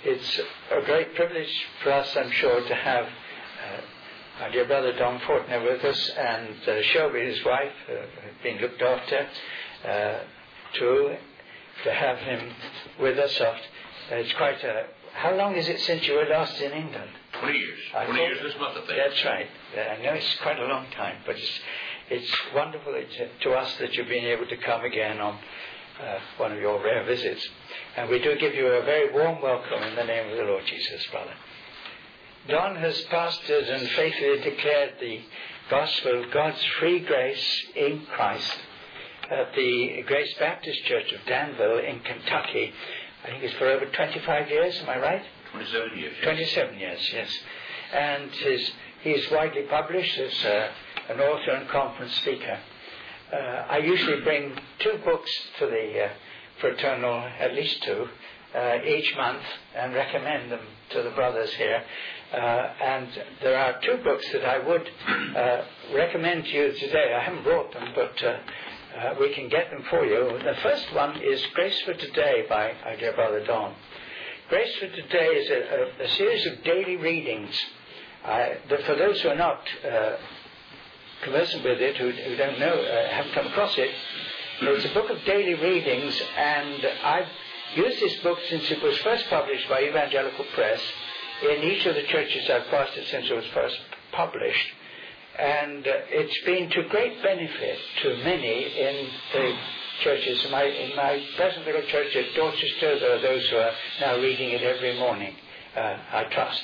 It's a great privilege for us, I'm sure, to have our dear brother Don Fortner with us, and Shelby, his wife, being looked after, to have him with us. It's quite a... How long is it since you were last in England? 20 years. 20 years this month, I think. That's right. I know it's quite a long time, but it's wonderful to us that you've been able to come again on one of your rare visits. And we do give you a very warm welcome in the name of the Lord Jesus, brother. Don has pastored and faithfully declared the gospel of God's free grace in Christ at the Grace Baptist Church of Danville in Kentucky. I think it's for over 25 years, am I right? 27 years. 27 years, yes. And he's widely published as an author and conference speaker. I usually bring 2 books to the Fraternal, at least 2, each month, and recommend them to the brothers here. And there are 2 books that I would recommend to you today. I haven't brought them, but we can get them for you. The first one is Grace for Today by our dear brother Don. Grace for Today is a series of daily readings. For those who are not conversant with it, who don't know, haven't come across it, it's a book of daily readings, and I've used this book since it was first published by Evangelical Press in each of the churches I've pastored since it was first published. And it's been to great benefit to many in the churches. In my present little church at Dorchester, there are those who are now reading it every morning, I trust.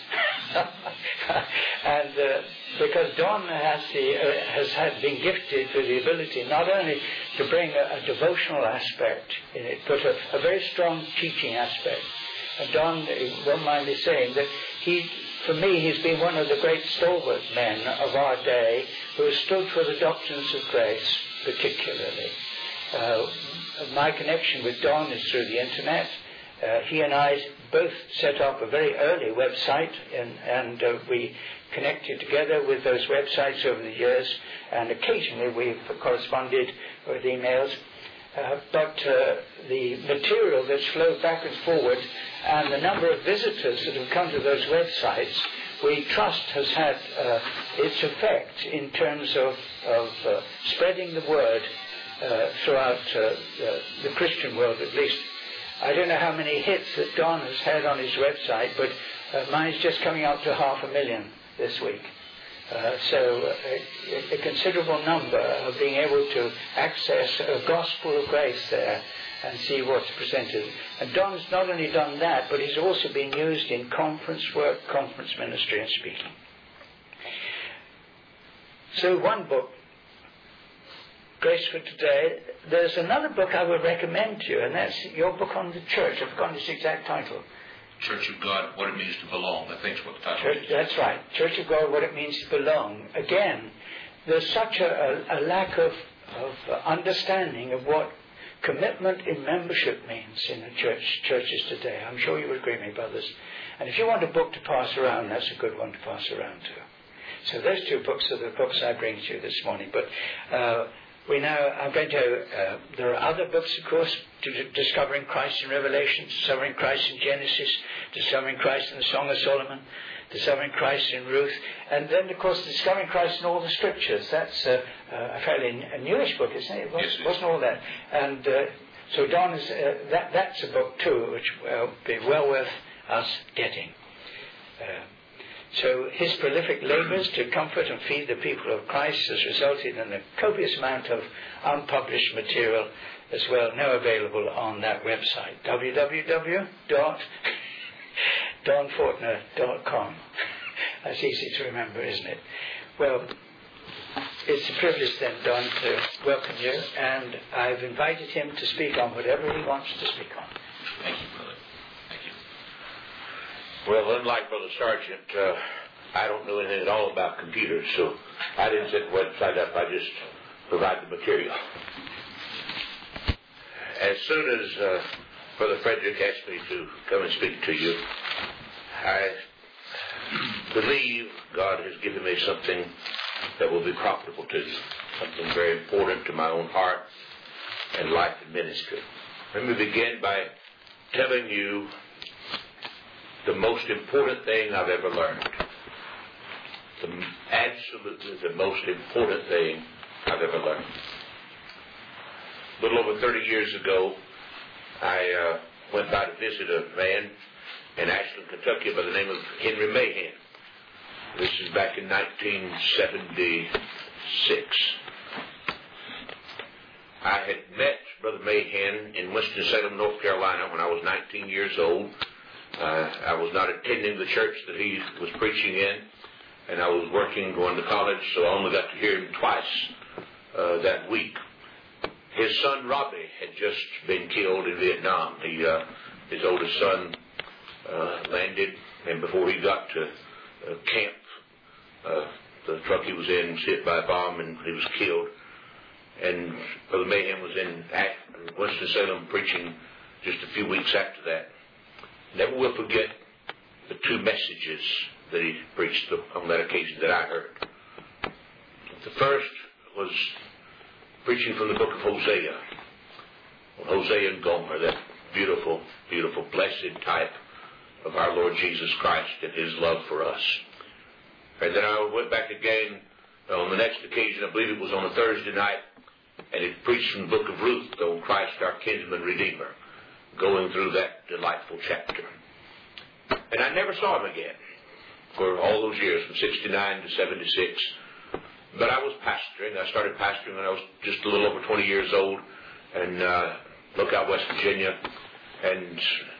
And because Don has been gifted with the ability not only to bring a devotional aspect in it, but a very strong teaching aspect. And Don won't mind me saying that for me, he's been one of the great stalwart men of our day who has stood for the doctrines of grace, particularly. My connection with Don is through the internet. He and I both set up a very early website, and we connected together with those websites over the years, and occasionally we've corresponded with emails. But the material that's flowed back and forward and the number of visitors that have come to those websites, we trust has had its effect in terms of spreading the word throughout the Christian world, at least. I don't know how many hits that Don has had on his website, but mine's just coming up to 500,000 this week. So a considerable number of being able to access a gospel of grace there and see what's presented. And Don's not only done that, but he's also been used in conference work, conference ministry and speaking. So one book, Grace for Today. There's another book I would recommend to you, and that's your book on the church. I've forgotten its exact title. Church of God, What It Means to Belong. I think is what the title is. That's right. Church of God, What It Means to Belong. Again, there's such a lack of understanding of what commitment in membership means in the churches today. I'm sure you would agree with me, brothers. And if you want a book to pass around, that's a good one to pass around to. So those 2 books are the books I bring to you this morning. But there are other books, of course, Discovering Christ in Revelation, Discovering Christ in Genesis, Discovering Christ in the Song of Solomon, Discovering Christ in Ruth, and then, of course, Discovering Christ in all the Scriptures. That's a fairly newish book, isn't it? It wasn't all that. And so Don is that's a book too, which will be well worth us getting. So his prolific labors to comfort and feed the people of Christ has resulted in a copious amount of unpublished material as well, now available on that website, www.donfortner.com. That's easy to remember, isn't it? Well, it's a privilege then, Don, to welcome you, and I've invited him to speak on whatever he wants to speak on. Thank you, brother. Thank you. Well, unlike Brother Sargent, I don't know anything at all about computers, so I didn't set the website up. I just provide the material. As soon as Brother Frederick asked me to come and speak to you, I believe God has given me something that will be profitable to you, something very important to my own heart and life and ministry. Let me begin by telling you the most important thing I've ever learned. Absolutely the most important thing I've ever learned. A little over 30 years ago, I went by to visit a man in Ashland, Kentucky by the name of Henry Mahan. This is back in 1976. I had met Brother Mahan in Winston-Salem, North Carolina when I was 19 years old. I was not attending the church that he was preaching in, and I was working, going to college, so I only got to hear him twice that week. His son Robbie had just been killed in Vietnam. His oldest son landed, and before he got to camp, the truck he was in was hit by a bomb, and he was killed. And Brother Mahan was in Winston-Salem preaching just a few weeks after that. Never will forget the two messages that he preached on that occasion that I heard. The first was preaching from the book of Hosea. Hosea and Gomer, that beautiful, beautiful, blessed type of our Lord Jesus Christ and His love for us. And then I went back again on the next occasion, I believe it was on a Thursday night, and he preached from the book of Ruth on Christ our kinsman redeemer, going through that delightful chapter. And I never saw him again for all those years, from 69 to 76. But I was pastoring. I started pastoring when I was just a little over 20 years old in Lookout, West Virginia. And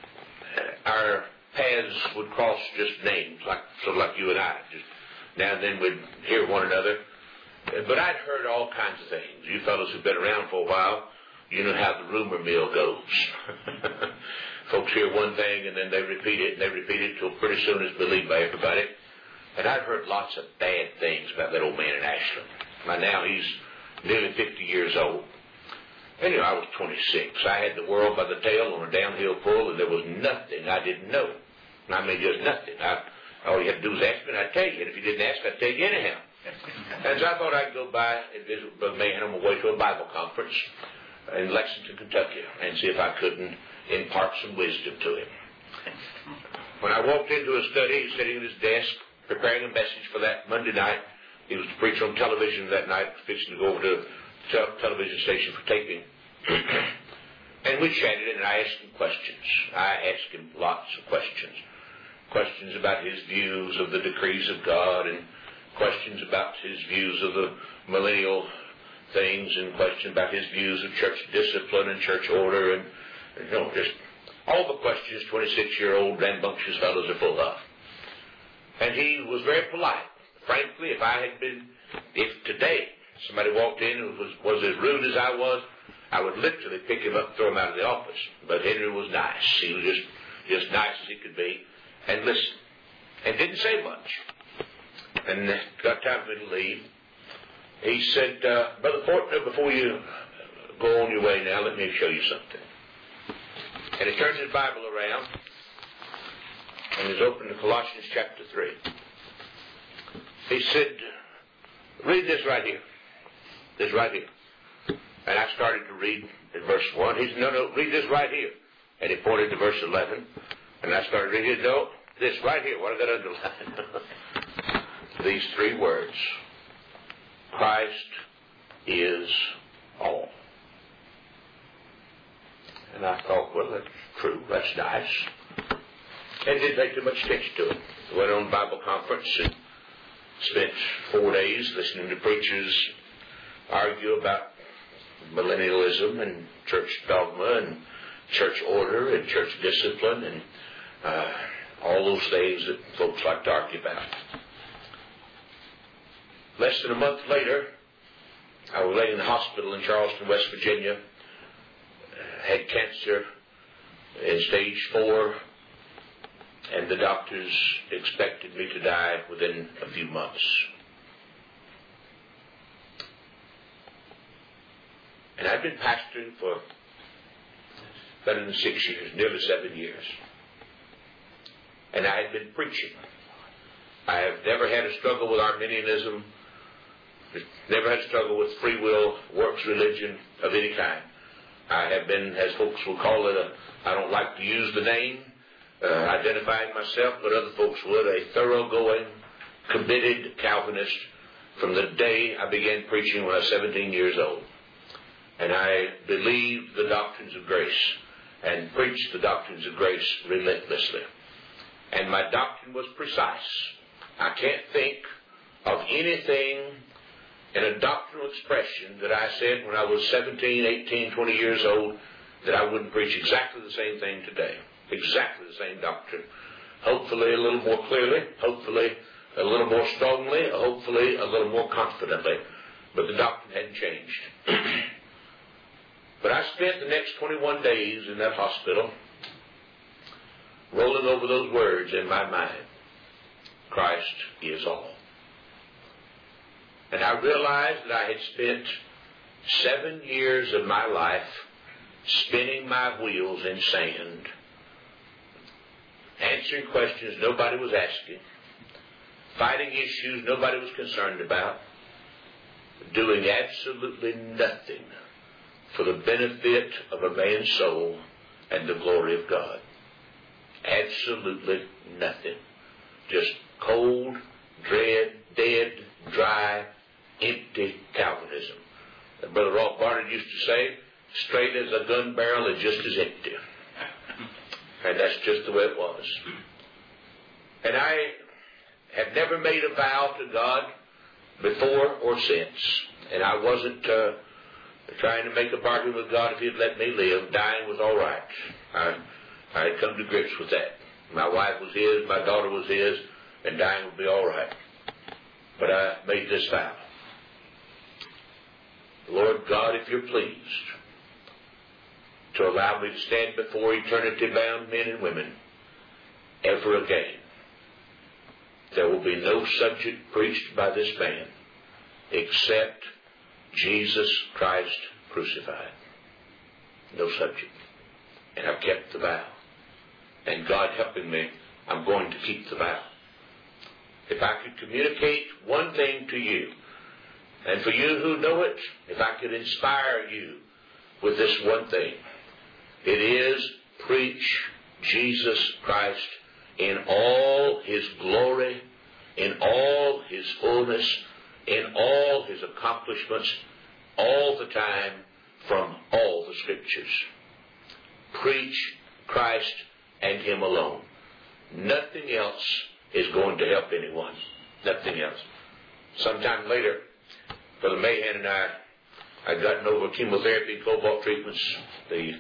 our paths would cross just names, sort of like you and I. Just now and then we'd hear one another. But I'd heard all kinds of things. You fellows who've been around for a while, you know how the rumor mill goes. Folks hear one thing and then they repeat it, and they repeat it till pretty soon it's believed by everybody. And I've heard lots of bad things about that old man in Ashland. By now he's nearly 50 years old. Anyway, I was 26. I had the world by the tail on a downhill pull, and there was nothing I didn't know. I mean, just nothing. All you had to do was ask me, and I'd tell you. And if you didn't ask, I'd tell you anyhow. And so I thought I'd go by and visit Brother Mahan on my way to a Bible conference in Lexington, Kentucky, and see if I couldn't impart some wisdom to him. When I walked into his study, he was sitting at his desk, preparing a message for that Monday night. He was to preach on television that night, fixing to go over to the television station for taping. And we chatted, and I asked him questions. I asked him lots of questions. Questions about his views of the decrees of God, and questions about his views of the millennial things, and questions about his views of church discipline and church order, and just all the questions 26-year-old rambunctious fellows are full of. And he was very polite. Frankly, if today somebody walked in and was as rude as I would literally pick him up and throw him out of the office. But Henry was nice. He was just nice as he could be, and listened, and didn't say much. And got time for me to leave. He said, Brother Fortner, before you go on your way now, let me show you something. And he turned his Bible around and he's opened to Colossians chapter 3. He said, read this right here. This right here. And I started to read in verse 1. He said, no, read this right here. And he pointed to verse 11. And I started reading, no, this right here. What I got underlined? These three words. Christ is all. And I thought, well, that's true. That's nice. And didn't pay too much attention to it. I went on Bible conference and spent 4 days listening to preachers argue about millennialism and church dogma and church order and church discipline and all those things that folks like to argue about. Less than a month later, I was laying in the hospital in Charleston, West Virginia. Had cancer in stage 4, and the doctors expected me to die within a few months. And I've been pastoring for better than 6 years, nearly 7 years. And I had been preaching. I have never had a struggle with Arminianism, never had a struggle with free will, works religion of any kind. I have been, as folks will call it, I don't like to use the name, identifying myself, but other folks would, a thoroughgoing, committed Calvinist from the day I began preaching when I was 17 years old. And I believed the doctrines of grace and preached the doctrines of grace relentlessly. And my doctrine was precise. I can't think of anything in a doctrinal expression that I said when I was 17, 18, 20 years old that I wouldn't preach exactly the same thing today. Exactly the same doctrine. Hopefully a little more clearly, hopefully a little more strongly, hopefully a little more confidently. But the doctrine hadn't changed. But I spent the next 21 days in that hospital rolling over those words in my mind. Christ is all. And I realized that I had spent 7 years of my life spinning my wheels in sand, answering questions nobody was asking, fighting issues nobody was concerned about, doing absolutely nothing for the benefit of a man's soul and the glory of God. Absolutely nothing. Just cold, dead, dry, empty Calvinism. And Brother Rolf Barnard used to say, straight as a gun barrel and just as empty. And that's just the way it was. And I have never made a vow to God before or since. And I wasn't trying to make a bargain with God if He'd let me live. Dying was all right. I had come to grips with that. My wife was His, my daughter was His, and dying would be all right. But I made this vow. Lord God, if you're pleased to allow me to stand before eternity-bound men and women ever again, there will be no subject preached by this man except Jesus Christ crucified. No subject. And I've kept the vow. And God helping me, I'm going to keep the vow. If I could communicate one thing to you, and for you who know it, if I could inspire you with this one thing, it is preach Jesus Christ in all His glory, in all His fullness, in all His accomplishments, all the time, from all the Scriptures. Preach Christ and Him alone. Nothing else is going to help anyone. Nothing else. Sometime later, Brother Mahan and I had gotten over chemotherapy, cobalt treatments, the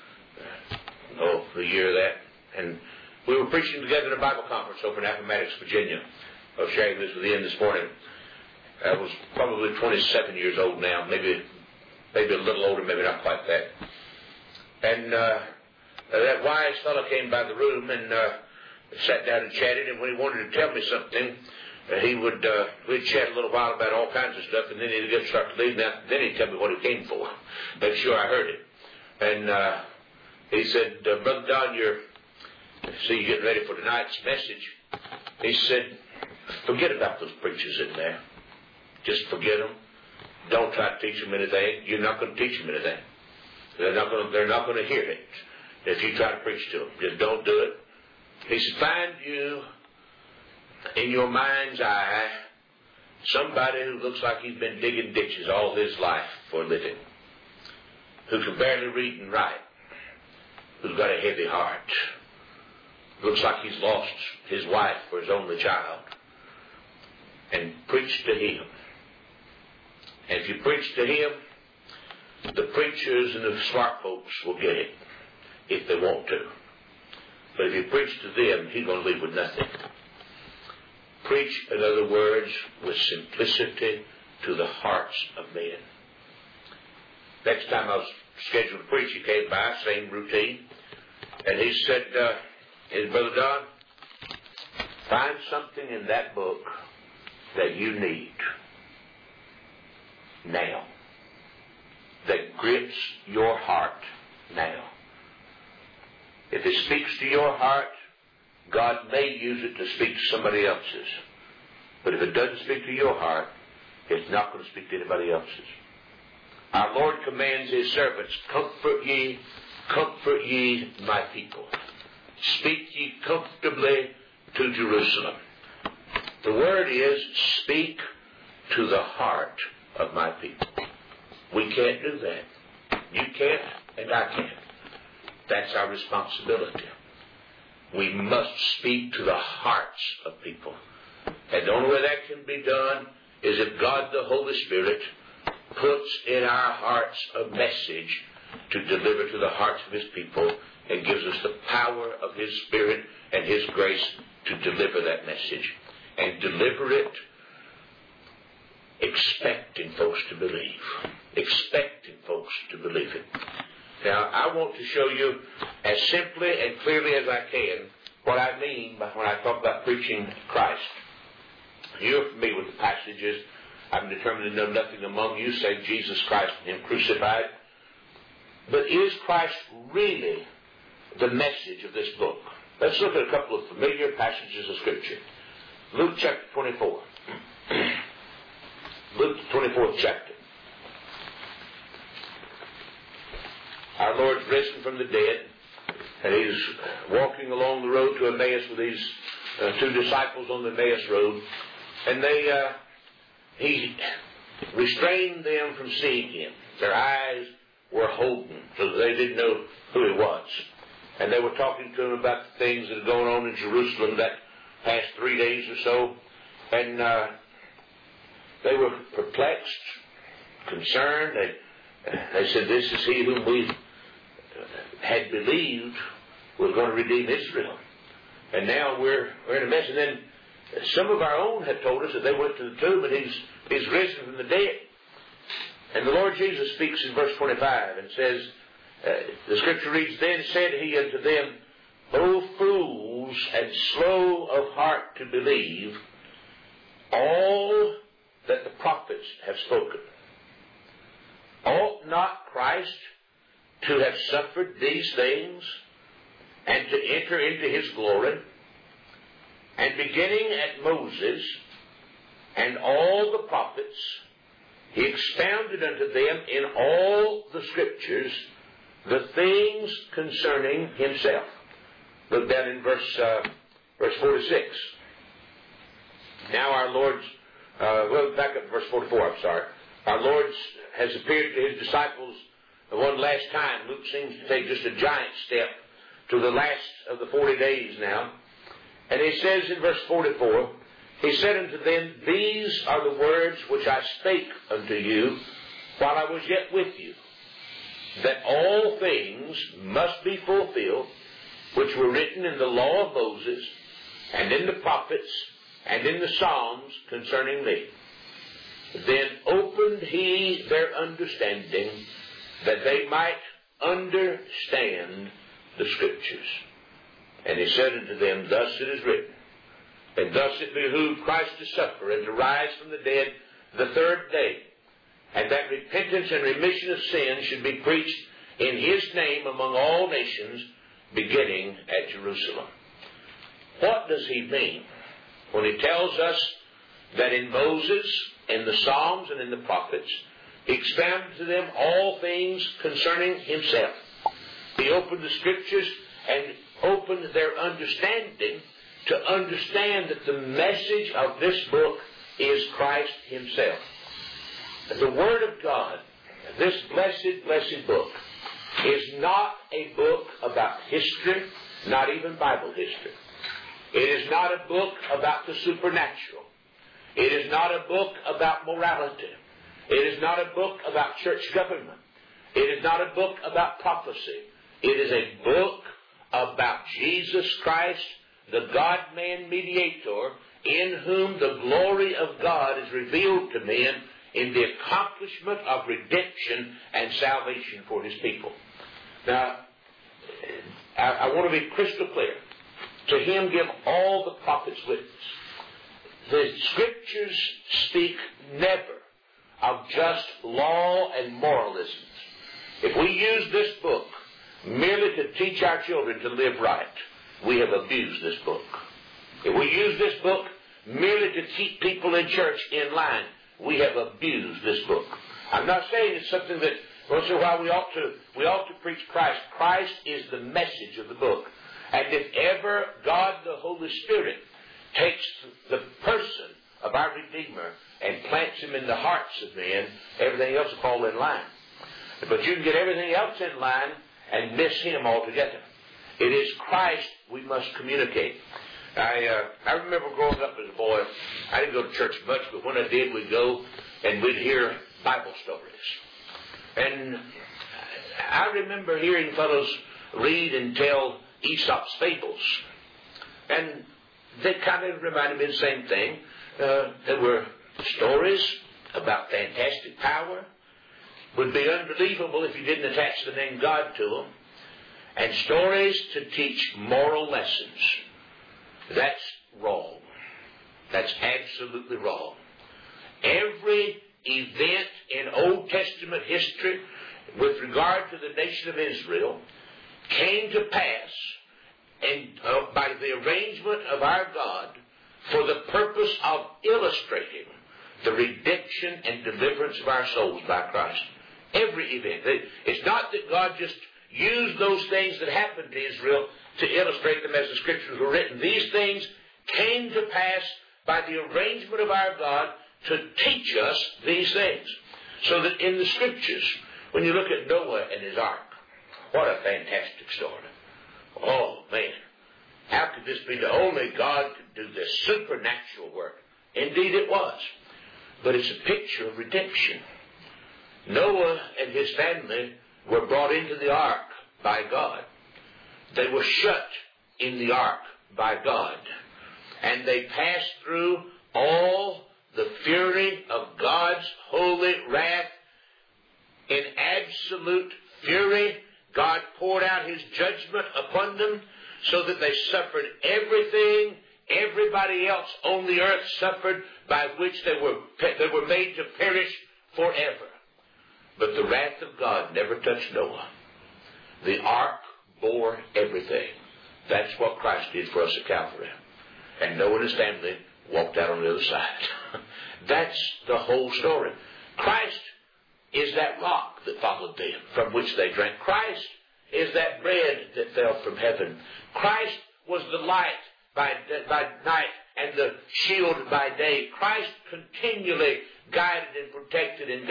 year of that. And we were preaching together at a Bible conference over in Appomattox, Virginia. I was sharing this with Ian this morning. I was probably 27 years old now, maybe a little older, maybe not quite that. And that wise fellow came by the room and sat down and chatted, and when he wanted to tell me something, we'd chat a little while about all kinds of stuff, and then he'd start to leave. Now, then he'd tell me what he came for. Make sure I heard it. And he said, Brother Don, you're getting ready for tonight's message. He said, forget about those preachers in there. Just forget them. Don't try to teach them anything. You're not going to teach them anything. They're not going to hear it if you try to preach to them. Just don't do it. He said, find you in your mind's eye somebody who looks like he's been digging ditches all his life for a living, who can barely read and write, who's got a heavy heart, looks like he's lost his wife or his only child, and preach to him. And if you preach to him, the preachers and the smart folks will get it if they want to. But if you preach to them, he's going to leave with nothing. Preach, in other words, with simplicity to the hearts of men. Next time I was scheduled to preach, he came by, same routine, and he said, hey, Brother Don, find something in that book that you need now, that grips your heart now. If it speaks to your heart, God may use it to speak to somebody else's. But if it doesn't speak to your heart, it's not going to speak to anybody else's. Our Lord commands His servants, comfort ye my people. speak ye comfortably to Jerusalem. The word is, speak to the heart of my people. We can't do that. You can't, and I can't. That's our responsibility. We must speak to the hearts of people. And the only way that can be done is if God the Holy Spirit puts in our hearts a message to deliver to the hearts of His people and gives us the power of His Spirit and His grace to deliver that message. And deliver it expecting folks to believe. Expecting folks to believe it. Now, I want to show you as simply and clearly as I can what I mean by when I talk about preaching Christ. You're familiar with the passages. I'm determined to know nothing among you save Jesus Christ and Him crucified. But is Christ really the message of this book? Let's look at a couple of familiar passages of Scripture. Luke chapter 24. Luke 24th chapter. Our Lord's risen from the dead, and He's walking along the road to Emmaus with these two disciples on the Emmaus road, and He restrained them from seeing Him. Their eyes were holden, so that they didn't know who He was. And they were talking to Him about the things that are going on in Jerusalem that past 3 days or so, and they were perplexed, concerned. They said, "This is He whom we had believed was going to redeem Israel, and now we're in a mess." And then some of our own had told us that they went to the tomb and He's risen from the dead. And the Lord Jesus speaks in verse 25 and says, the Scripture reads, "Then said He unto them, O fools, and slow of heart to believe all that the prophets have spoken. Ought not Christ to have suffered these things, and to enter into His glory? And beginning at Moses and all the prophets, He expounded unto them in all the Scriptures the things concerning Himself." Look down in verse 46. Now our Lord's, back up to verse 44, I'm sorry. Our Lord has appeared to His disciples one last time. Luke seems to take just a giant step to the last of the 40 days now. And He says in verse 44, He said unto them, "These are the words which I spake unto you while I was yet with you, that all things must be fulfilled which were written in the law of Moses, and in the prophets, and in the Psalms concerning me. Then opened He their understanding, that they might understand the Scriptures. And He said unto them, Thus it is written, and thus it behooved Christ to suffer, and to rise from the dead the third day, and that repentance and remission of sins should be preached in His name among all nations, beginning at Jerusalem." What does He mean when He tells us that in Moses, in the Psalms, and in the prophets, He expounded to them all things concerning Himself? He opened the Scriptures and opened their understanding to understand that the message of this book is Christ Himself. The Word of God, this blessed, blessed book, is not a book about history, not even Bible history. It is not a book about the supernatural. It is not a book about morality. It is not a book about church government. It is not a book about prophecy. It is a book about Jesus Christ, the God-man mediator, in whom the glory of God is revealed to men in the accomplishment of redemption and salvation for His people. Now, I want to be crystal clear. To Him give all the prophets witness. The Scriptures speak never of just law and moralisms. If we use this book merely to teach our children to live right, we have abused this book. If we use this book merely to keep people in church in line, we have abused this book. I'm not saying it's something that once in a while we ought to preach Christ. Christ is the message of the book. And if ever God the Holy Spirit takes the person of our Redeemer and plants him in the hearts of men, everything else will fall in line. But you can get everything else in line and miss him altogether. It is Christ we must communicate. I remember growing up as a boy, I didn't go to church much, but when I did, we'd go and we'd hear Bible stories. And I remember hearing fellows read and tell Aesop's fables. And they kind of reminded me of the same thing. There were stories about fantastic power. Would be unbelievable if you didn't attach the name God to them. And stories to teach moral lessons. That's wrong. That's absolutely wrong. Every event in Old Testament history with regard to the nation of Israel came to pass and by the arrangement of our God for the purpose of illustrating the redemption and deliverance of our souls by Christ. Every event. It's not that God just used those things that happened to Israel to illustrate them as the Scriptures were written. These things came to pass by the arrangement of our God to teach us these things. So that in the Scriptures, when you look at Noah and his ark, what a fantastic story. Oh, man. How could this be? The only God could do this supernatural work. Indeed it was. But it's a picture of redemption. Noah and his family were brought into the ark by God. They were shut in the ark by God. And they passed through all the fury of God's holy wrath. In absolute fury, God poured out his judgment upon them so that they suffered everything everybody else on the earth suffered, by which they were made to perish forever. But the wrath of God never touched Noah. The ark bore everything. That's what Christ did for us at Calvary. And Noah and his family walked out on the other side. That's the whole story. Christ is that rock that followed them, from which they drank. Christ is that bread that fell from heaven. Christ was the light by night and the shield by day. Christ continually guided and protected and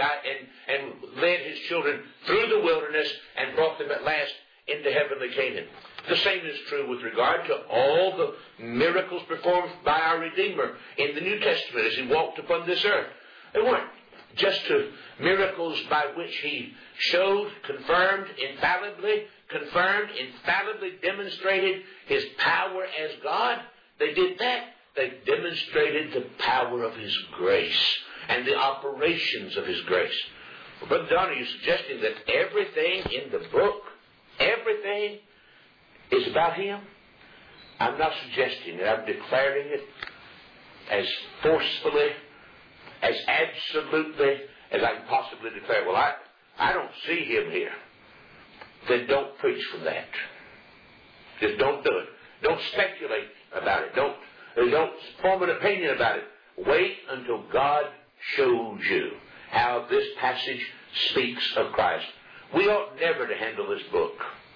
led his children through the wilderness and brought them at last into heavenly Canaan. The same is true with regard to all the miracles performed by our Redeemer in the New Testament as he walked upon this earth. They weren't just miracles by which he showed, confirmed, infallibly demonstrated his power as God. They did that. They demonstrated the power of his grace and the operations of his grace. Well, Brother Don, are you suggesting that everything in the book, everything is about him? I'm not suggesting it. I'm declaring it as forcefully, as absolutely as I can possibly declare. Well, I don't see him here. Then don't preach from that. Just don't do it. Don't speculate about it. Don't form an opinion about it. Wait until God shows you how this passage speaks of Christ. We ought never to handle this book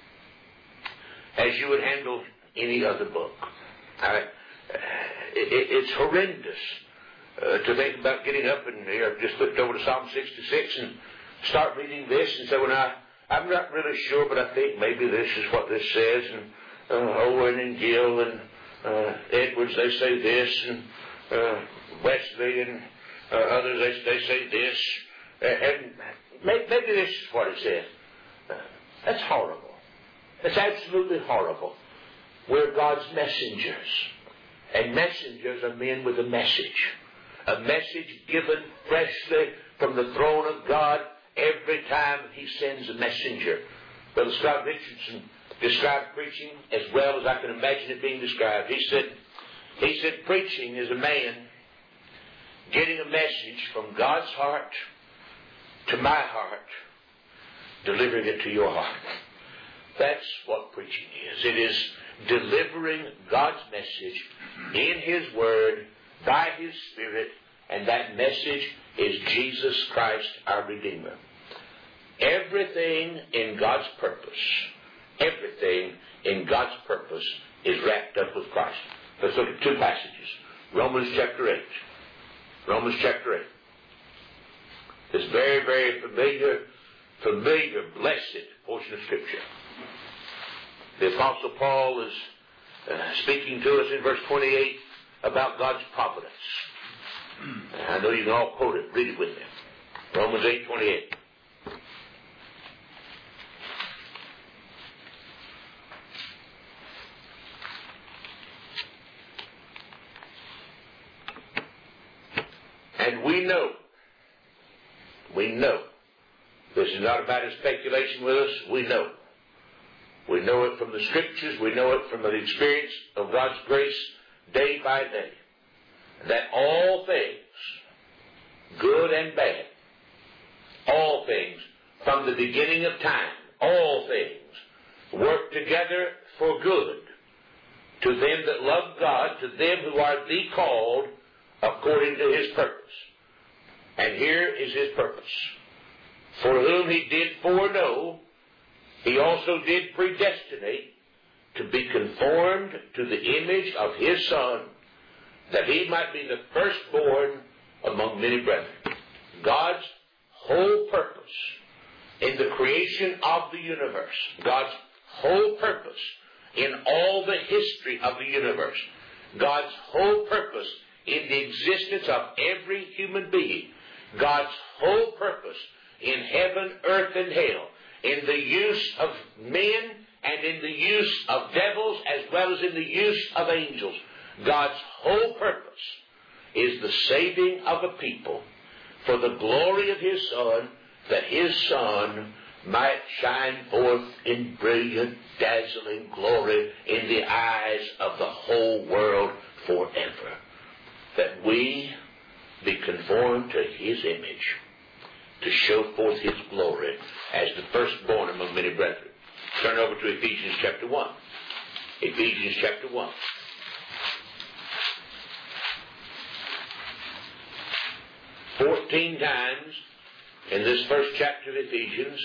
as you would handle any other book. It's horrendous to think about getting up and just flipped over to Psalm 66 and start reading this and say, well, now, I'm not really sure, but I think maybe this is what this says. And Owen and Gill and Edwards, they say this, and Wesley and others, they say this. And maybe this is what it says. That's horrible. That's absolutely horrible. We're God's messengers. And messengers are men with a message. A message given freshly from the throne of God every time he sends a messenger. Brother Scott Richardson described preaching as well as I can imagine it being described. He said preaching is a man getting a message from God's heart to my heart, delivering it to your heart. That's what preaching is. It is delivering God's message in his word, by his Spirit, and that message is Jesus Christ, our Redeemer. Everything in God's purpose, everything in God's purpose is wrapped up with Christ. Let's look at two passages. Romans chapter 8. Romans chapter 8. This very, very familiar, blessed portion of Scripture. The Apostle Paul is speaking to us in verse 28 about God's providence. I know you can all quote it. Read it with me. Romans 8:28. And we know, this is not about a speculation with us, we know. We know it from the Scriptures, we know it from the experience of God's grace day by day, that all things, good and bad, all things, from the beginning of time, all things, work together for good to them that love God, to them who are the called according to His purpose. And here is His purpose. For whom He did foreknow, He also did predestinate to be conformed to the image of His Son, that He might be the firstborn among many brethren. God's whole purpose in the creation of the universe, God's whole purpose in all the history of the universe, God's whole purpose in the existence of every human being, God's whole purpose in heaven, earth, and hell, in the use of men and in the use of devils as well as in the use of angels. God's whole purpose is the saving of a people for the glory of His Son, that His Son might shine forth in brilliant, dazzling glory in the eyes of the whole world forever. That we be conformed to His image, to show forth His glory as the firstborn among many brethren. Turn over to Ephesians chapter 1. Ephesians chapter 1. "14 times in this first chapter of Ephesians,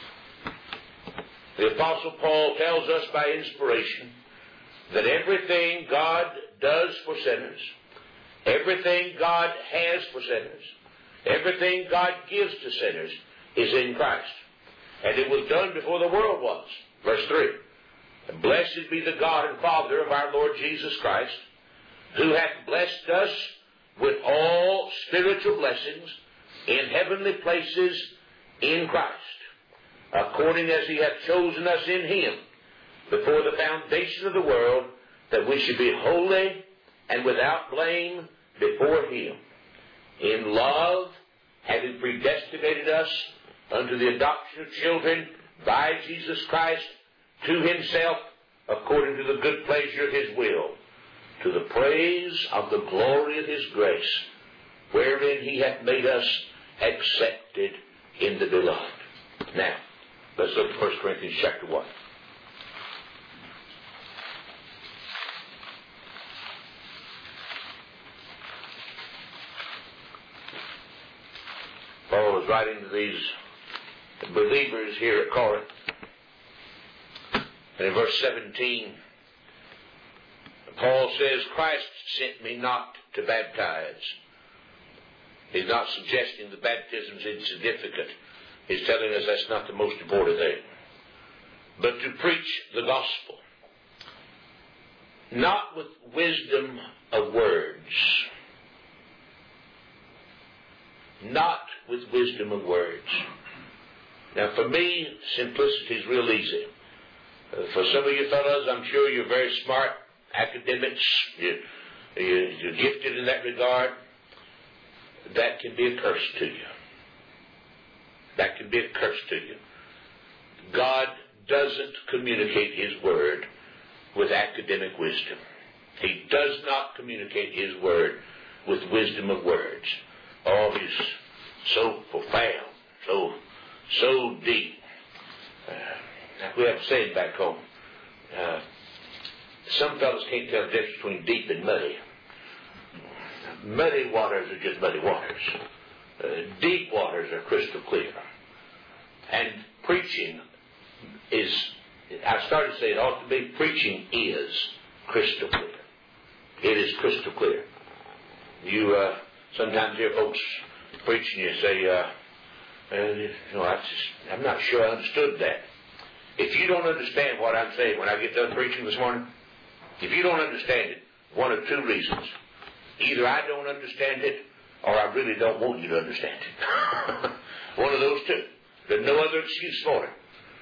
the Apostle Paul tells us by inspiration that everything God does for sinners, everything God has for sinners, everything God gives to sinners is in Christ. And it was done before the world was." Verse 3. "And blessed be the God and Father of our Lord Jesus Christ, who hath blessed us with all spiritual blessings in heavenly places in Christ, according as He hath chosen us in Him before the foundation of the world, that we should be holy and without blame before Him. In love, having predestinated us unto the adoption of children by Jesus Christ to Himself, according to the good pleasure of His will, to the praise of the glory of His grace, wherein He hath made us accepted in the Beloved." Now, let's look at 1 Corinthians chapter 1. Paul was writing to these believers here at Corinth. And in verse 17, Paul says, "Christ sent me not to baptize." He's not suggesting the baptism is insignificant. He's telling us that's not the most important thing. "But to preach the gospel, not with wisdom of words." Not with wisdom of words. Now for me, simplicity is real easy. For some of you fellows, I'm sure you're very smart academics. You're gifted in that regard. That can be a curse to you. That can be a curse to you. God doesn't communicate His Word with academic wisdom. He does not communicate His Word with wisdom of words. Oh, He's so profound, so deep. We have a saying back home. Some fellows can't tell the difference between deep and muddy. Muddy waters are just muddy waters. Deep waters are crystal clear. And preaching is I started to say it ought to be, preaching is crystal clear. It is crystal clear. You sometimes hear folks preaching, you say, I'm not sure I understood that. If you don't understand what I'm saying when I get done preaching this morning, if you don't understand it, one of two reasons. Either I don't understand it, or I really don't want you to understand it. One of those two. There's no other excuse for it.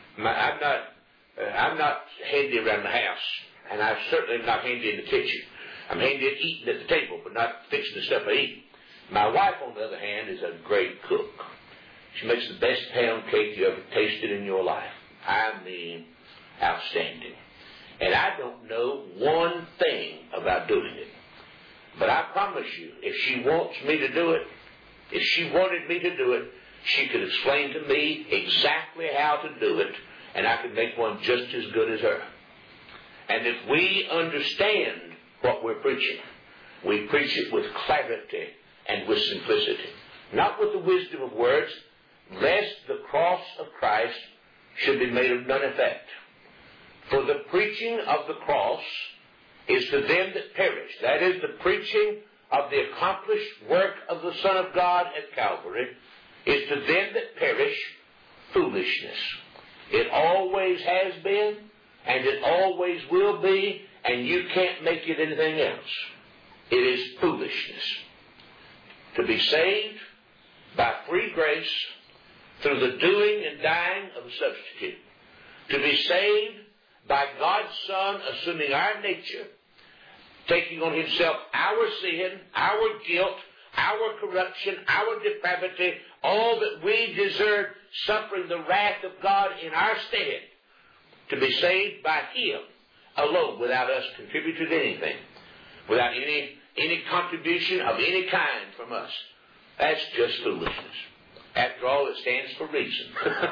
I'm not handy around the house, and I certainly am not handy in the kitchen. I'm handy at eating at the table, but not fixing the stuff I eat. My wife, on the other hand, is a great cook. She makes the best pound cake you ever tasted in your life. I mean, outstanding. And I don't know one thing about doing it. But I promise you, if she wants me to do it, if she wanted me to do it, she could explain to me exactly how to do it, and I could make one just as good as her. And if we understand what we're preaching, we preach it with clarity and with simplicity. Not with the wisdom of words, lest the cross of Christ should be made of none effect. For the preaching of the cross is to them that perish. That is, the preaching of the accomplished work of the Son of God at Calvary is to them that perish foolishness. It always has been, and it always will be, and you can't make it anything else. It is foolishness. To be saved by free grace through the doing and dying of a substitute. To be saved by God's Son assuming our nature, taking on himself our sin, our guilt, our corruption, our depravity, all that we deserve, suffering the wrath of God in our stead, to be saved by him alone, without us contributing anything, without any contribution of any kind from us. That's just foolishness. After all, it stands for reason.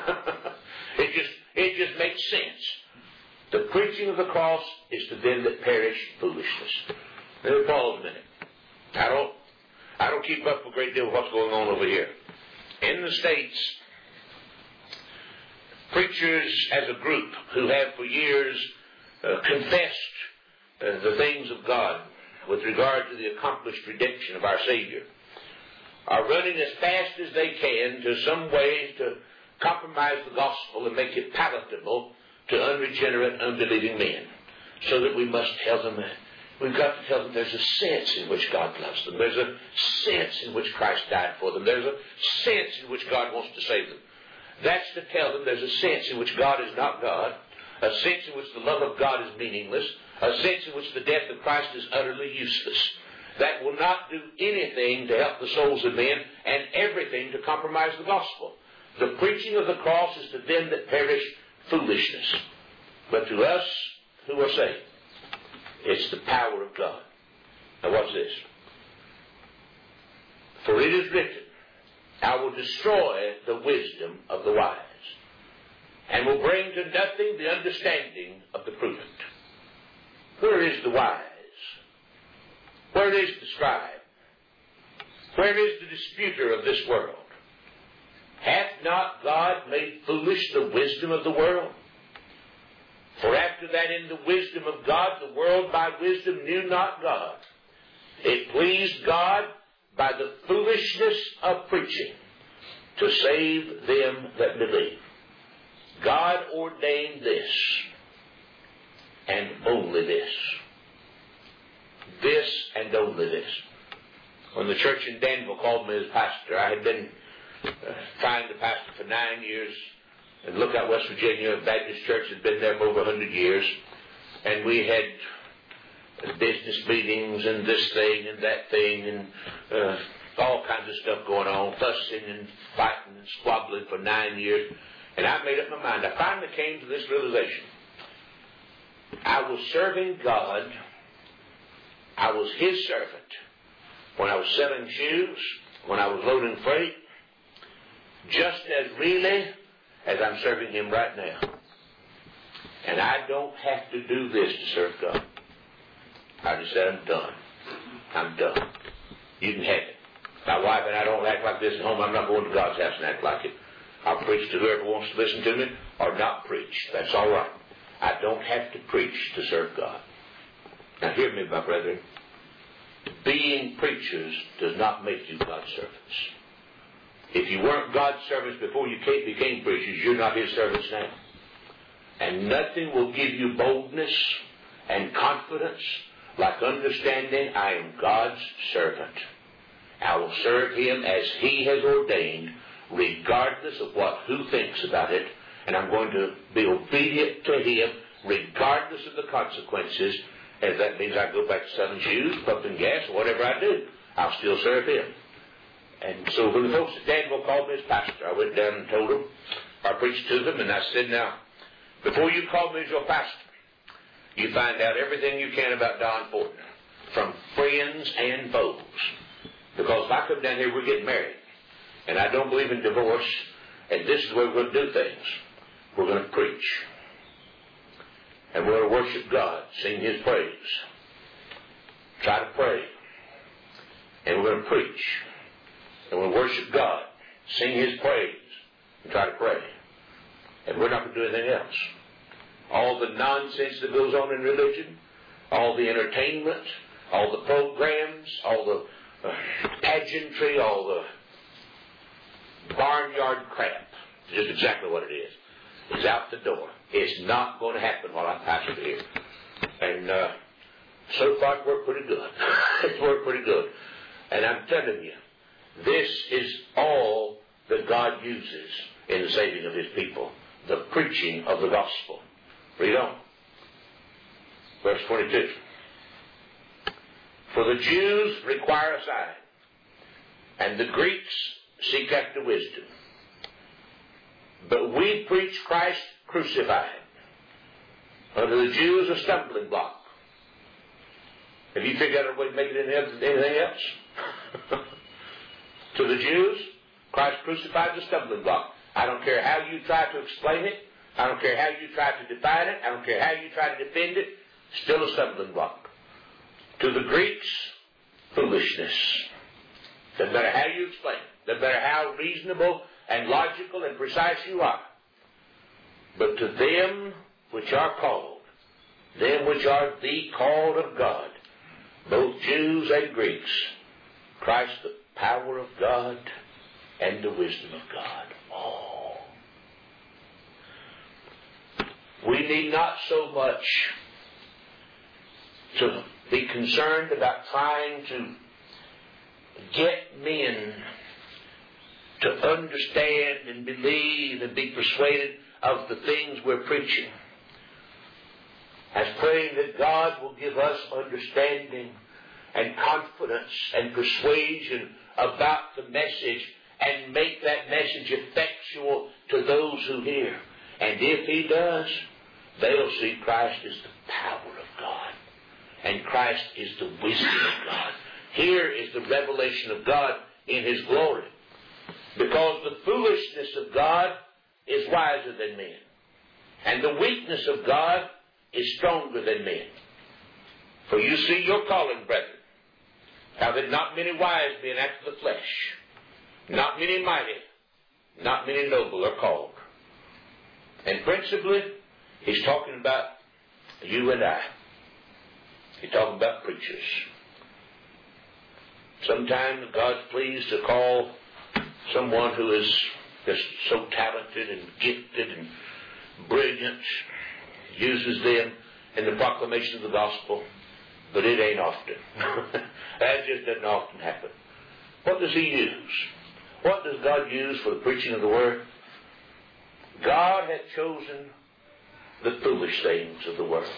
It just makes sense. The preaching of the cross is to them that perish foolishness. Let me pause a minute. I don't keep up a great deal with what's going on over here. In the States, preachers as a group who have for years confessed the things of God with regard to the accomplished redemption of our Savior are running as fast as they can to some way to compromise the gospel and make it palatable to unregenerate, unbelieving men. So that we must tell them that. We've got to tell them there's a sense in which God loves them. There's a sense in which Christ died for them. There's a sense in which God wants to save them. That's to tell them there's a sense in which God is not God, a sense in which the love of God is meaningless, a sense in which the death of Christ is utterly useless. That will not do anything to help the souls of men and everything to compromise the gospel. The preaching of the cross is to them that perish foolishness. But to us who are saved, it's the power of God. Now what's this? For it is written, I will destroy the wisdom of the wise, and will bring to nothing the understanding of the prudent. Where is the wise? Where is the scribe? Where is the disputer of this world? Hath not God made foolish the wisdom of the world? For after that in the wisdom of God, the world by wisdom knew not God. It pleased God by the foolishness of preaching to save them that believe. God ordained this, and only this. This and only this. When the church in Danville called me as pastor, I had been trying to pastor for 9 years. And Lookout, West Virginia, Baptist Church had been there for over 100 years. And we had business meetings and this thing and that thing and all kinds of stuff going on, fussing and fighting and squabbling for 9 years. And I made up my mind. I finally came to this realization. I was serving God. I was his servant when I was selling shoes, when I was loading freight, just as really as I'm serving him right now. And I don't have to do this to serve God. I just said, I'm done. I'm done. You can have it. My wife and I don't act like this at home. I'm not going to God's house and act like it. I'll preach to whoever wants to listen to me or not preach. That's all right. I don't have to preach to serve God. Now hear me, my brethren. Being preachers does not make you God's servants. If you weren't God's servants before you became preachers, you're not His servants now. And nothing will give you boldness and confidence like understanding I am God's servant. I will serve Him as He has ordained, regardless of who thinks about it. And I'm going to be obedient to Him, regardless of the consequences. If that means I go back to selling shoes, pumping gas, or whatever I do, I'll still serve Him. And so when the folks at Danville called me as pastor, I went down and told them, I preached to them, and I said, now, before you call me as your pastor, you find out everything you can about Don Fortner, from friends and foes. Because if I come down here, we're getting married. And I don't believe in divorce, and this is the way we're going to do things. We're going to preach. And we're going to worship God, sing His praise. Try to pray. And we're going to preach. And we'll worship God, sing His praise, and try to pray. And we're not going to do anything else. All the nonsense that goes on in religion, all the entertainment, all the programs, all the pageantry, all the barnyard crap, just exactly what it is out the door. It's not going to happen while I'm pastor here. And so far it's worked pretty good. It's worked pretty good. And I'm telling you, this is all that God uses in the saving of His people. The preaching of the gospel. Read on. Verse 22. For the Jews require a sign, and the Greeks seek after wisdom. But we preach Christ crucified. Unto the Jews a stumbling block. Have you figured out a way to make it anything else? To the Jews, Christ crucified is a stumbling block. I don't care how you try to explain it. I don't care how you try to define it. I don't care how you try to defend it. Still a stumbling block. To the Greeks, foolishness. Doesn't matter how you explain it. Doesn't matter how reasonable and logical and precise you are. But to them which are called, them which are the called of God, both Jews and Greeks, Christ the power of God and the wisdom of God. Oh. We need not so much to be concerned about trying to get men to understand and believe and be persuaded of the things we're preaching, as praying that God will give us understanding and confidence and persuasion about the message and make that message effectual to those who hear. And if He does, they'll see Christ is the power of God. And Christ is the wisdom of God. Here is the revelation of God in His glory. Because the foolishness of God is wiser than men. And the weakness of God is stronger than men. For you see your calling, brethren, how that not many wise men after the flesh, not many mighty, not many noble are called. And principally, He's talking about you and I. He's talking about preachers. Sometimes God's pleased to call someone who is just so talented and gifted and brilliant, uses them in the proclamation of the gospel, but it ain't often. That just doesn't often happen. What does He use? What does God use for the preaching of the Word? God hath chosen the foolish things of the world.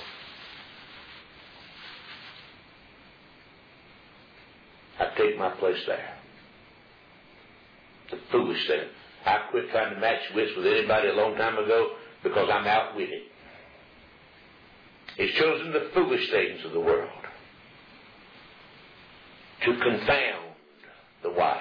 I take my place there. The foolish thing. I quit trying to match wits with anybody a long time ago because I'm outwitted. He's chosen the foolish things of the world to confound the wise.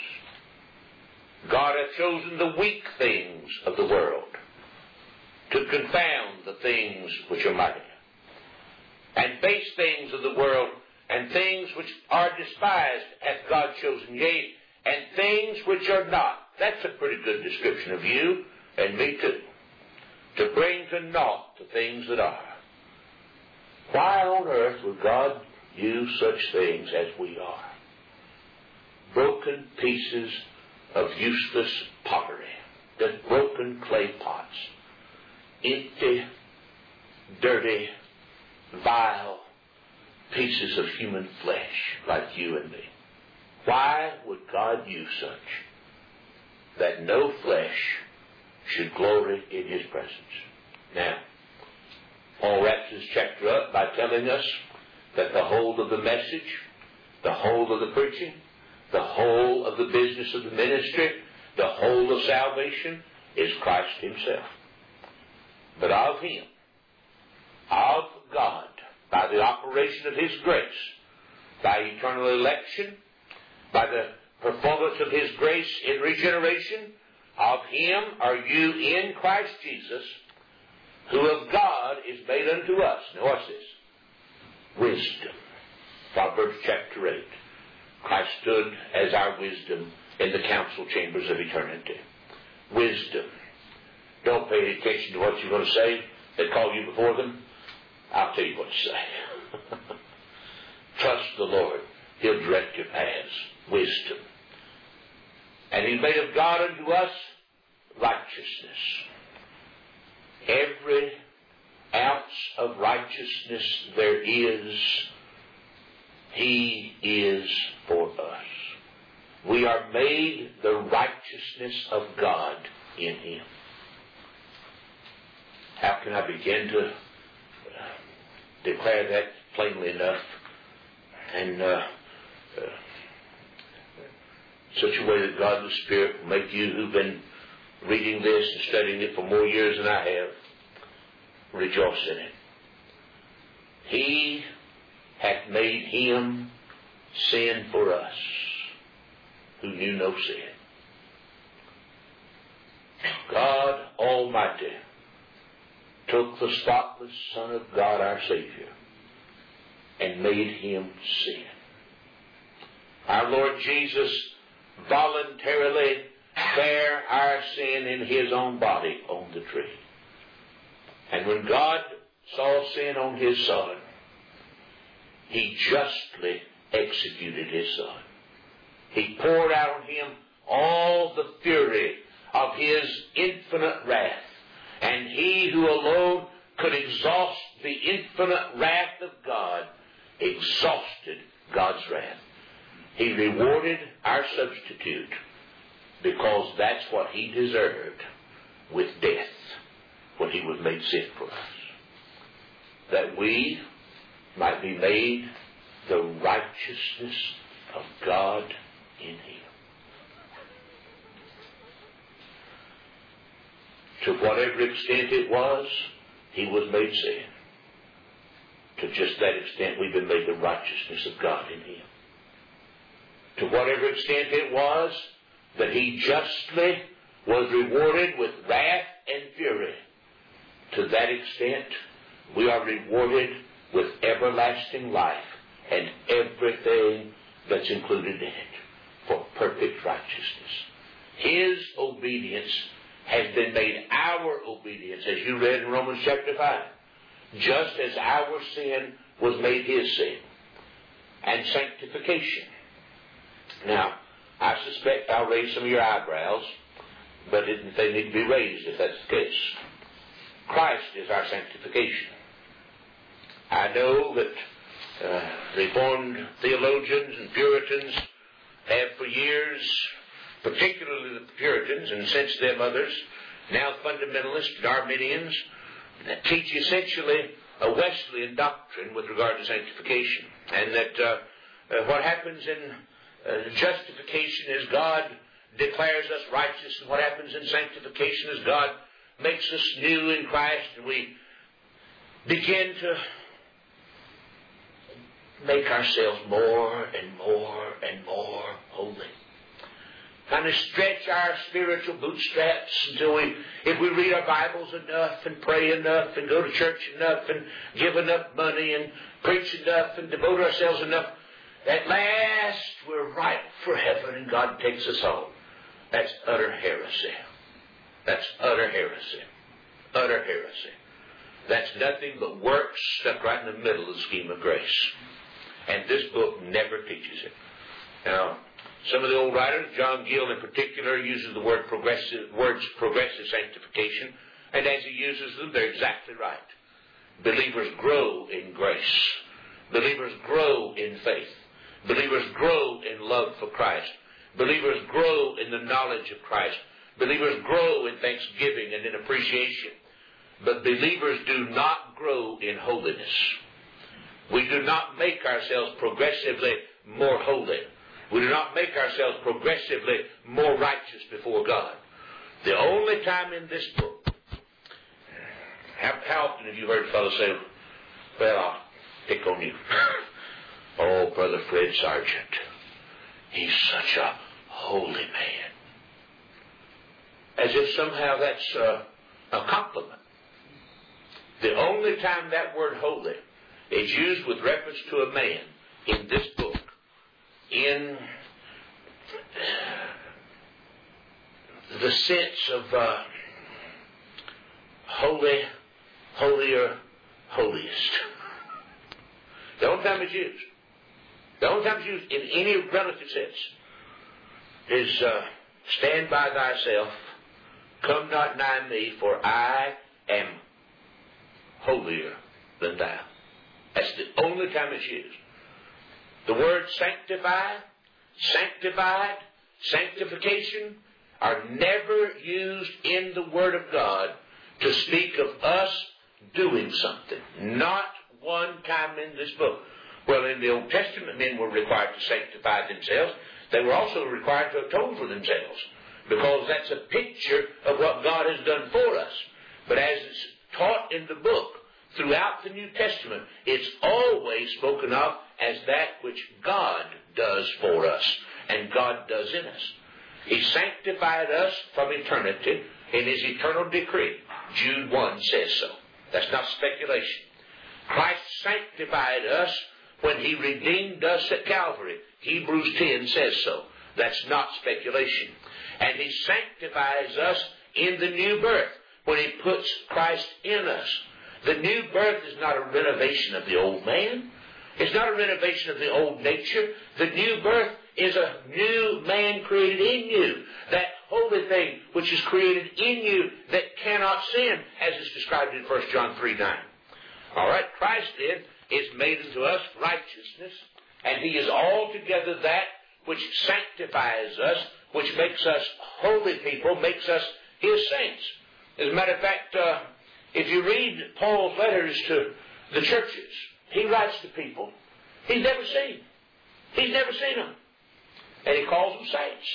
God hath chosen the weak things of the world to confound the things which are mighty, and base things of the world, and things which are despised hath God chosen, yea, and things which are not. That's a pretty good description of you and me too. to bring to naught the things that are. Why on earth would God use such things as we are? Broken pieces of useless pottery, just broken clay pots, empty, dirty, vile pieces of human flesh like you and me. Why would God use such that no flesh should glory in His presence? Now, Paul wraps this chapter up by telling us that the whole of the message, the whole of the preaching, the whole of the business of the ministry, the whole of salvation is Christ Himself. But of Him, of God, by the operation of His grace, by eternal election, by the performance of His grace in regeneration, of Him are you in Christ Jesus, who of God is made unto us. Now watch this. Wisdom. Proverbs chapter 8. Christ stood as our wisdom in the council chambers of eternity. Wisdom. Don't pay any attention to what you're going to say. They call you before them. I'll tell you what to say. Trust the Lord. He'll direct your paths. Wisdom. And He made of God unto us righteousness. Every ounce of righteousness there is, He is for us. We are made the righteousness of God in Him. How can I begin to declare that plainly enough? And such a way that God the Spirit will make you who've been reading this and studying it for more years than I have, rejoice in it. He hath made Him sin for us, who knew no sin. God Almighty took the spotless Son of God, our Savior, and made Him sin. Our Lord Jesus voluntarily bare our sin in His own body on the tree. And when God saw sin on His Son, He justly executed His Son. He poured out on Him all the fury of His infinite wrath. And He who alone could exhaust the infinite wrath of God exhausted God's wrath. He rewarded our substitute because that's what He deserved with death when He was made sin for us. That we might be made the righteousness of God in Him. To whatever extent it was, He was made sin. To just that extent, we've been made the righteousness of God in Him. To whatever extent it was that He justly was rewarded with wrath and fury, to that extent, we are rewarded with everlasting life and everything that's included in it for perfect righteousness. His obedience has been made our obedience, as you read in Romans chapter 5, just as our sin was made His sin. And sanctification. Now, I suspect I'll raise some of your eyebrows, but they need to be raised if that's the case. Christ is our sanctification. I know that Reformed theologians and Puritans have for years, particularly the Puritans, and since them others, now fundamentalists and Arminians, teach essentially a Wesleyan doctrine with regard to sanctification. And that what happens in justification is God declares us righteous, and what happens in sanctification is God makes us new in Christ, and we begin to make ourselves more and more and more holy. Kind of stretch our spiritual bootstraps until if we read our Bibles enough and pray enough and go to church enough and give enough money and preach enough and devote ourselves enough, at last we're ripe for heaven and God takes us home. That's utter heresy. That's utter heresy. utter heresy. That's nothing but works stuck right in the middle of the scheme of grace. And this book never teaches it. Now, some of the old writers, John Gill in particular, uses the words progressive sanctification, and as he uses them, they're exactly right. Believers grow in grace. Believers grow in faith. Believers grow in love for Christ. Believers grow in the knowledge of Christ. Believers grow in thanksgiving and in appreciation. But believers do not grow in holiness. We do not make ourselves progressively more holy. We do not make ourselves progressively more righteous before God. The only time in this book, how often have you heard fellows say, well, I'll pick on you. Oh, Brother Fred Sargent, he's such a holy man. As if somehow that's a compliment. The only time that word holy is used with reference to a man in this book, in the sense of holy, holier, holiest. The only time it's used. The only time it's used in any relative sense is stand by thyself, come not nigh me, for I am holier than thou. That's the only time it's used. The words sanctified, sanctification are never used in the Word of God to speak of us doing something. Not one time in this book. Well, in the Old Testament, men were required to sanctify themselves. They were also required to atone for themselves, because that's a picture of what God has done for us. But as it's taught in the book, throughout the New Testament, it's always spoken of as that which God does for us and God does in us. He sanctified us from eternity in His eternal decree. Jude 1 says so. That's not speculation. Christ sanctified us when He redeemed us at Calvary. Hebrews 10 says so. That's not speculation. And He sanctifies us in the new birth when He puts Christ in us. The new birth is not a renovation of the old man. It's not a renovation of the old nature. The new birth is a new man created in you. That holy thing which is created in you that cannot sin, as is described in 1 John 3:9. All right, Christ then is made unto us righteousness, and He is altogether that which sanctifies us, which makes us holy people, makes us His saints. As a matter of fact, if you read Paul's letters to the churches, he writes to people he's never seen. He's never seen them. And he calls them saints.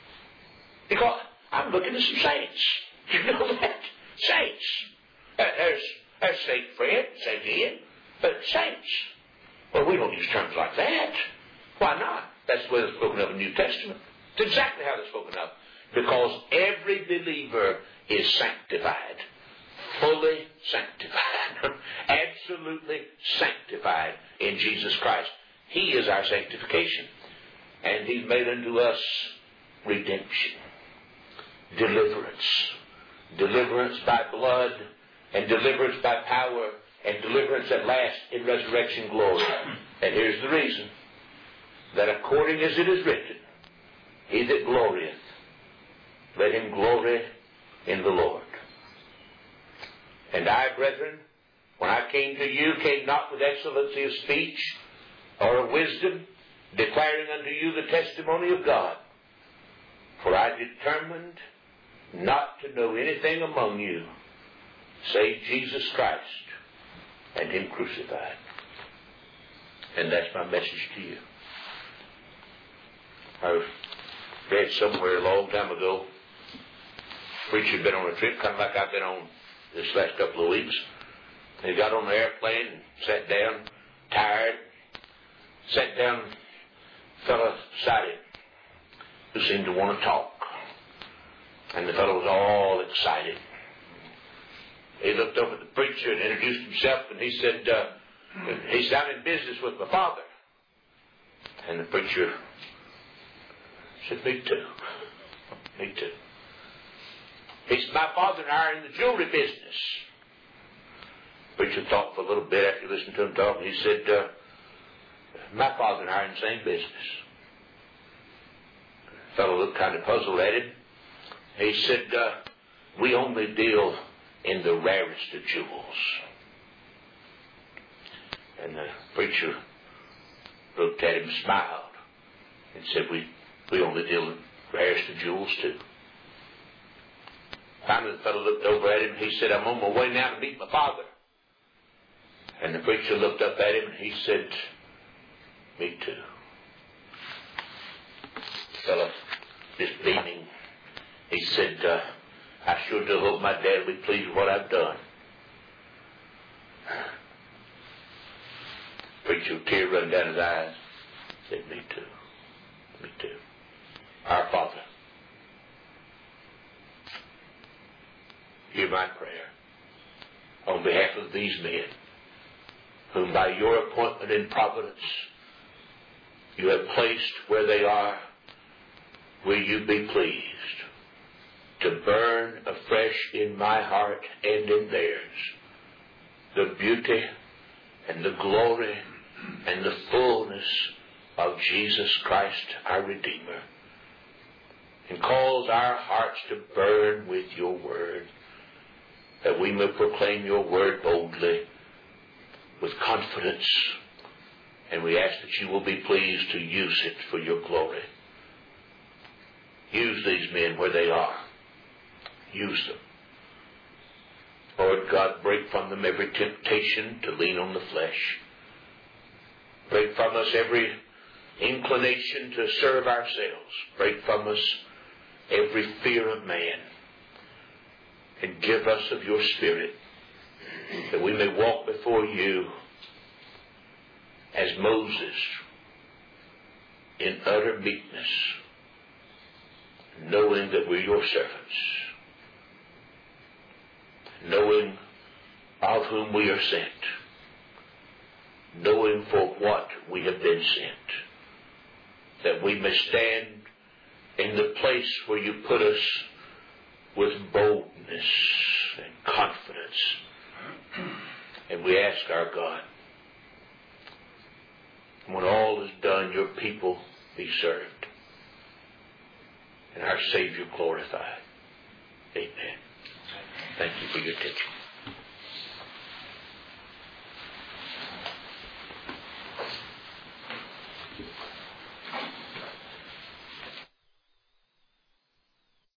I'm looking at some saints. You know that? Saints. There's Saint Fred, Saint Ian, but saints. Well, we don't use terms like that. Why not? That's the way they're spoken of in the New Testament. It's exactly how they're spoken of. Because every believer is sanctified. Fully sanctified. Absolutely sanctified in Jesus Christ. He is our sanctification. And He's made unto us redemption. Deliverance. Deliverance by blood, and deliverance by power, and deliverance at last in resurrection glory. And here's the reason. That according as it is written, he that glorieth, let him glory in the Lord. And I, brethren, when I came to you, came not with excellency of speech or of wisdom, declaring unto you the testimony of God. For I determined not to know anything among you, save Jesus Christ and Him crucified. And that's my message to you. I read somewhere a long time ago, preacher had been on a trip, kind of like I've been on this last couple of weeks. He got on the airplane and sat down, tired, sat down, a fellow beside him who seemed to want to talk. And the fellow was all excited. He looked over at the preacher and introduced himself, and he said, I'm in business with my father. And the preacher said, me too. Me too. He said, my father and I are in the jewelry business. Preacher thought for a little bit after listening to him talk, and he said, my father and I are in the same business. The fellow looked kind of puzzled at him. He said, we only deal in the rarest of jewels. And the preacher looked at him, smiled, and said, we only deal in rarest of jewels too. Finally the fellow looked over at him, and he said, I'm on my way now to meet my father. And the preacher looked up at him, and he said, me too. The fellow, just beaming, he said, I sure do hope my dad will be pleased with what I've done. Preacher, a tear running down his eyes, said, me too. Me too. Our Father, hear my prayer on behalf of these men, whom by your appointment in providence you have placed where they are. Will you be pleased to burn afresh in my heart and in theirs the beauty and the glory and the fullness of Jesus Christ our Redeemer, and cause our hearts to burn with your word, that we may proclaim your word boldly, with confidence, and we ask that you will be pleased to use it for your glory. Use these men where they are. Use them. Lord God, break from them every temptation to lean on the flesh. Break from us every inclination to serve ourselves. Break from us every fear of man. And give us of your Spirit, that we may walk before you as Moses in utter meekness, knowing that we're your servants, knowing of whom we are sent, knowing for what we have been sent, that we may stand in the place where you put us with boldness and confidence. And we ask our God, when all is done, your people be served and our Savior glorified. Amen. Thank you for your attention.